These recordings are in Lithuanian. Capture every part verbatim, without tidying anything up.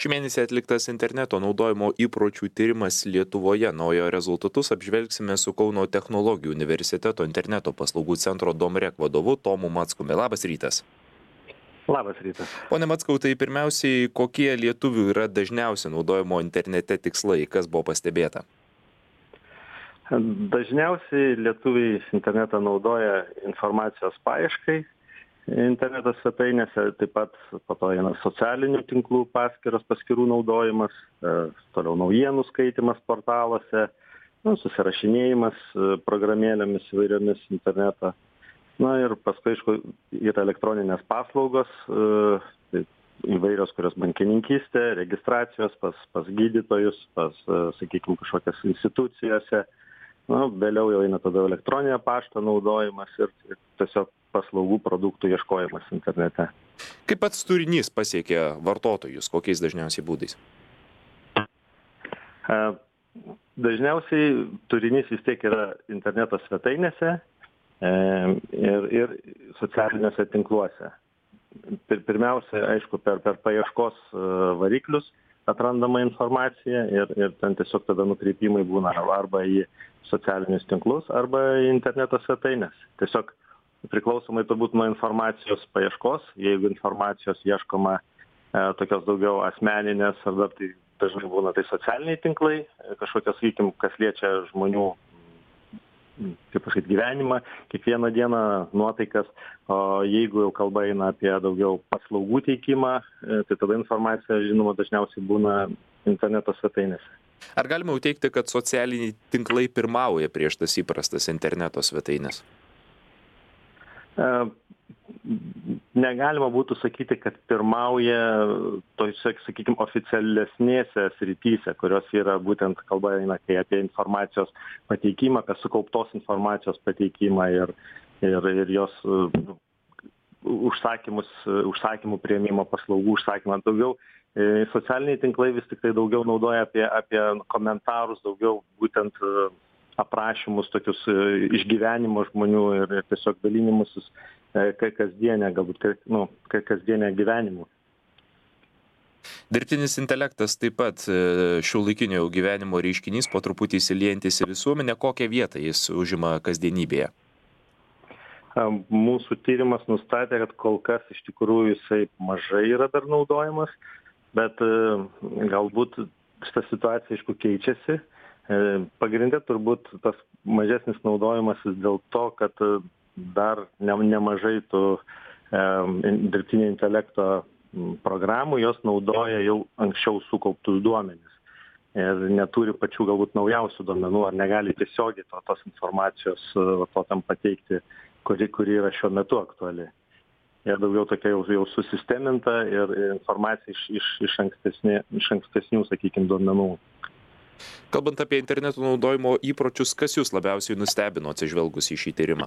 Šį mėnesį atliktas interneto naudojimo įpročių tyrimas Lietuvoje. Na o jo rezultatus apžvelgsime su Kauno technologijų universiteto interneto paslaugų centro Domrek vadovu Tomu Mackumi. Labas rytas. Labas rytas. Pone Mackau, tai pirmiausiai, kokie lietuvių yra dažniausiai naudojimo internete tikslai, kas buvo pastebėta? Dažniausiai lietuviai internetą naudoja informacijos paieškai interneto svetainėse, taip pat po to eina socialinių tinklų paskyros, paskyrų naudojimas, toliau naujienų skaitimas portaluose, nu, susirašinėjimas programėlėmis įvairiomis interneto. Na ir paskui, aišku, yra elektroninės paslaugos, tai įvairios, kurios bankininkystė, registracijos pas, pas gydytojus, pas, sakykime, kažkokias institucijose. Na, vėliau jau eina tada elektroninio pašto naudojimas ir, ir tiesiog paslaugų produktų ieškojimas internete. Kaip pats turinys pasiekia vartotojus, kokiais dažniausiai būdais? Dažniausiai turinys vis tiek yra interneto svetainėse ir, ir socialiniuose tinkluose. Pirmiausia, aišku, per, per paieškos variklius atrandama informacija ir, ir ten tiesiog tada nukreipimai būna arba į socialinius tinklus, arba į interneto svetainės. Tiesiog priklausomai turbūt nuo informacijos paieškos, jeigu informacijos ieškoma e, tokios daugiau asmeninės, arba tai dažnai būna tai socialiniai tinklai, kažkokios, sakykim, kas liečia žmonių, kaip pasakyti, gyvenimą, kiekvieną dieną nuotaikas, o jeigu jau kalba eina apie daugiau paslaugų teikimą, e, tai tada informacija, žinoma, dažniausiai būna interneto svetainėse. Ar galima jau teigti, kad socialiniai tinklai pirmauja prieš tas įprastas interneto svetainės? Negalima būtų sakyti, kad pirmauja tose, sakykime, oficialesnėse srityse, kurios yra būtent kalba eina apie informacijos pateikimą, apie sukauptos informacijos pateikimą ir, ir, ir jos užsakymus, užsakymų priėmimo paslaugų užsakymą. Daugiau socialiniai tinklai vis tik tai daugiau naudoja apie, apie komentarus, daugiau būtent aprašymus, tokius išgyvenimo žmonių ir, ir tiesiog dalinimusis kasdienę, galbūt nu, kasdienę gyvenimu. Dirbtinis intelektas taip pat šiuolaikinio gyvenimo reiškinys, po truputį įsiliejantis į visuomenę. Kokią vietą jis užima kasdienybėje? Mūsų tyrimas nustatė, kad kol kas iš tikrųjų jisai mažai yra dar naudojamas, bet galbūt šita situacija, aišku, keičiasi. Pagrindė turbūt tas mažesnis naudojimas dėl to, kad dar ne, nemažai tų e, dirbtinio intelekto programų, jos naudoja jau anksčiau sukauptus duomenis ir neturi pačių galbūt naujausių duomenų ar negali tiesiogiai to, tos informacijos vartotojam pateikti, kuri, kuri yra šiuo metu aktuali. Ir daugiau tokia jau, jau susisteminta ir informacija iš, iš, iš, ankstesnė, iš ankstesnių, sakykime, duomenų. Kalbant apie interneto naudojimo įpročius, kas jūs labiausiai nustebino atsižvelgus į šį tyrimą?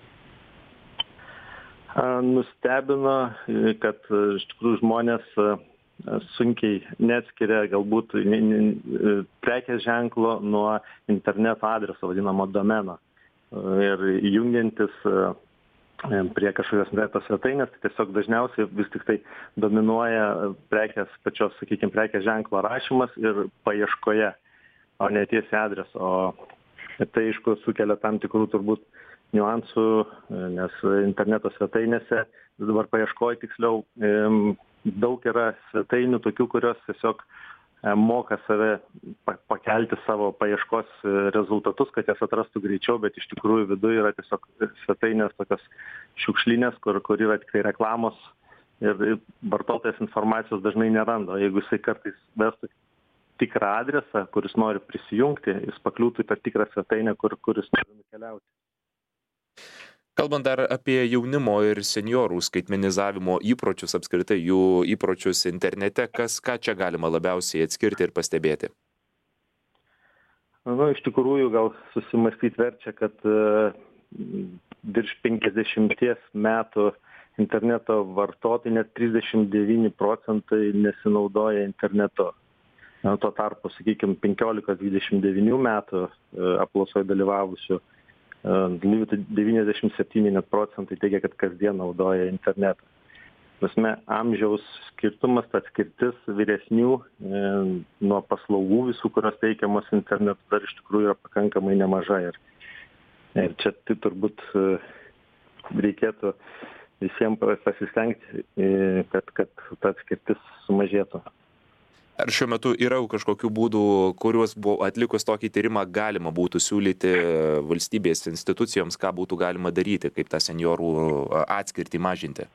Nustebino, kad iš tikrųjų žmonės sunkiai neatskiria galbūt prekės ženklo nuo interneto adreso, vadinamo domeno. Ir jungiantis prie kažkokios interneto svetainės, tai tiesiog dažniausiai vis tik tai dominuoja prekės pačios, sakykime, prekės ženklo rašymas ir paieškoje, o ne tiesiai adreso. O tai, aišku, sukelia tam tikrų turbūt niuansų, nes interneto svetainėse, dabar paieškoju tiksliau, daug yra svetainių tokių, kurios tiesiog moka save pakelti savo paieškos rezultatus, kad jas atrastų greičiau, bet iš tikrųjų viduje yra tiesiog svetainės tokios šiukšlinės, kur, kur yra tik tai reklamos ir vartotojas informacijos dažnai neranda. Jeigu jisai kartais vestų tikrą adresą, kuris nori prisijungti, jis pakliūtų į tą tikrą svetainę, kur, kuris nori nukeliauti. Kalbant dar apie jaunimo ir seniorų skaitmenizavimo įpročius, apskritai jų įpročius internete, kas, ką čia galima labiausiai atskirti ir pastebėti? Nu, iš tikrųjų, gal susimąstyti verčia, kad uh, virš penkiasdešimties metų interneto vartotojai net trisdešimt devyni procentai nesinaudoja internetu. Na, tuo tarpu, sakykime, penkiolika dvidešimt devynių metų uh, apklausoje dalyvavusių devyniasdešimt septyni net procentai teigia, kad kasdien naudoja internetą. prasme, amžiaus skirtumas, ta atskirtis vyresnių e, nuo paslaugų visų, kurios teikiamos internetu, dar iš tikrųjų yra pakankamai nemaža. Ir, ir čia tai turbūt e, reikėtų visiems pasistengti, e, kad, kad ta atskirtis sumažėtų. Ar šiuo metu yra kažkokių būdų, kuriuos buvo atlikus tokį tyrimą galima būtų siūlyti valstybės institucijoms, ką būtų galima daryti, kaip tą seniorų atskirtį mažinti?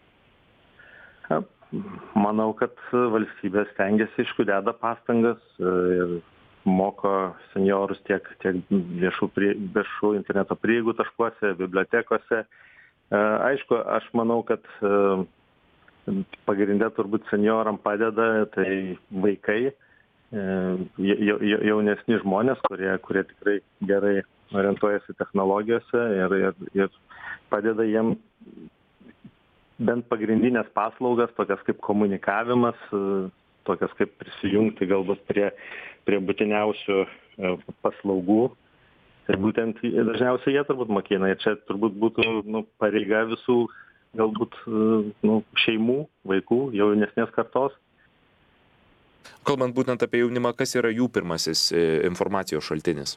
Manau, kad valstybė stengiasi, aišku, deda pastangas ir moko seniorus tiek, tiek viešų, prie, viešų interneto prieigų taškuose, bibliotekose. Aišku, aš manau, kad pagrindė turbūt senioram padeda tai vaikai, jaunesni žmonės, kurie, kurie tikrai gerai orientuojasi technologijose ir, ir, ir padeda jiem bent pagrindinės paslaugas, tokias kaip komunikavimas, tokias kaip prisijungti galbūt prie, prie būtiniausių paslaugų. Tai būtent dažniausiai jie turbūt mokina ir čia turbūt būtų nu, pareiga visų galbūt nu, šeimų, vaikų, jaunesnės kartos. Kalbant būtent apie jaunimą, kas yra jų pirmasis informacijos šaltinis?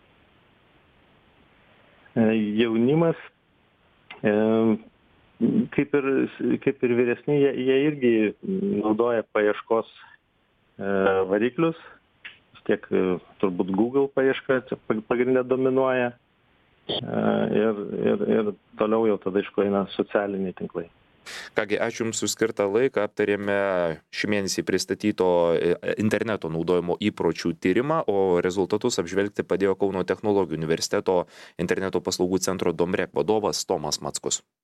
Jaunimas, kaip ir, kaip ir vyresni, jie, jie irgi naudoja paieškos variklius, tiek turbūt Google paieška pagrindė dominuoja. Ir, ir, ir toliau jau tada aišku eina socialiniai tinklai. Kągi, ačiū Jums už skirtą laiką. Aptarėme šį mėnesį pristatyto interneto naudojimo įpročių tyrimą, o rezultatus apžvelgti padėjo Kauno technologijų universiteto interneto paslaugų centro Domrek vadovas Tomas Mackus.